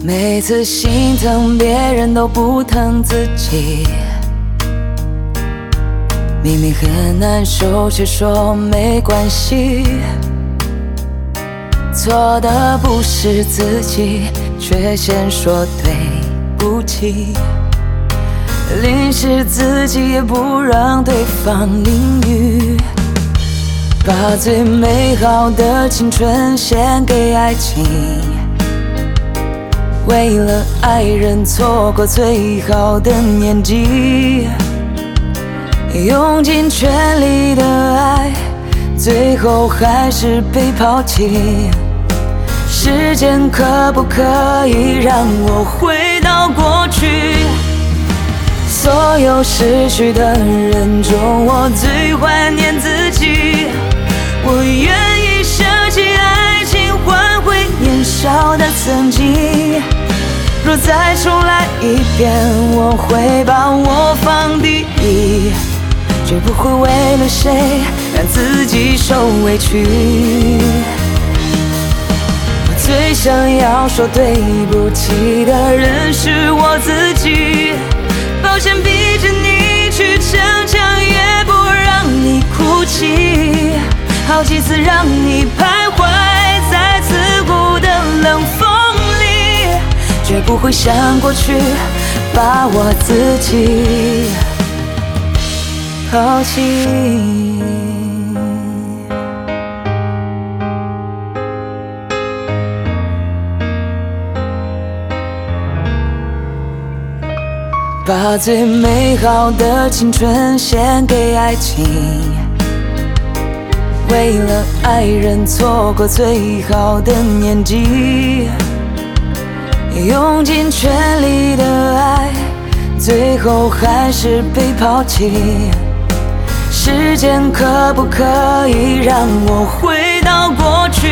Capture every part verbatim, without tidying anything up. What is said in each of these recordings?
每次心疼别人都不疼自己，明明很难受却说没关系，错的不是自己，却先说对不起，淋湿自己也不让对方淋雨，把最美好的青春献给爱情，为了爱人错过最好的年纪，用尽全力的爱，最后还是被抛弃。时间可不可以让我回到过去？所有逝去的人中，我最怀念自己。我愿意舍弃爱情，换回年少的曾经。若再重来一遍，我会把我放第一，绝不会为了谁让自己受委屈。我最想要说对不起的人是我自己，抱歉逼着你去逞强，也不让你哭泣，好几次让你徘徊在刺骨的冷风里，绝不会想过去把我自己抛弃。把最美好的青春献给爱情，为了爱人错过最好的年纪，用尽全力的爱，最后还是被抛弃。时间可不可以让我回到过去？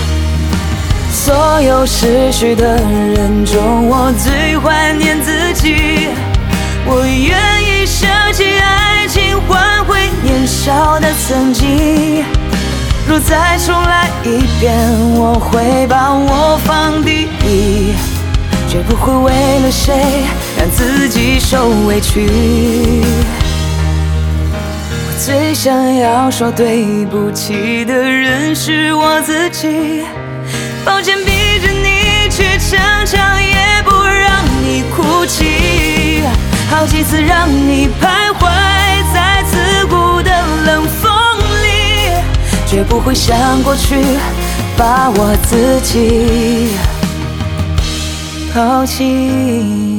所有逝去的人中，我最怀念自己。我愿意舍弃爱情，换回年少的曾经。若再重来一遍，我会把我放第一，绝不会为了谁让自己受委屈。我最想要说对不起的人是我自己，抱歉逼着你去逞强，也不让你哭泣，好几次让你徘徊在刺骨的冷风里，绝不会想过去把我自己抛弃。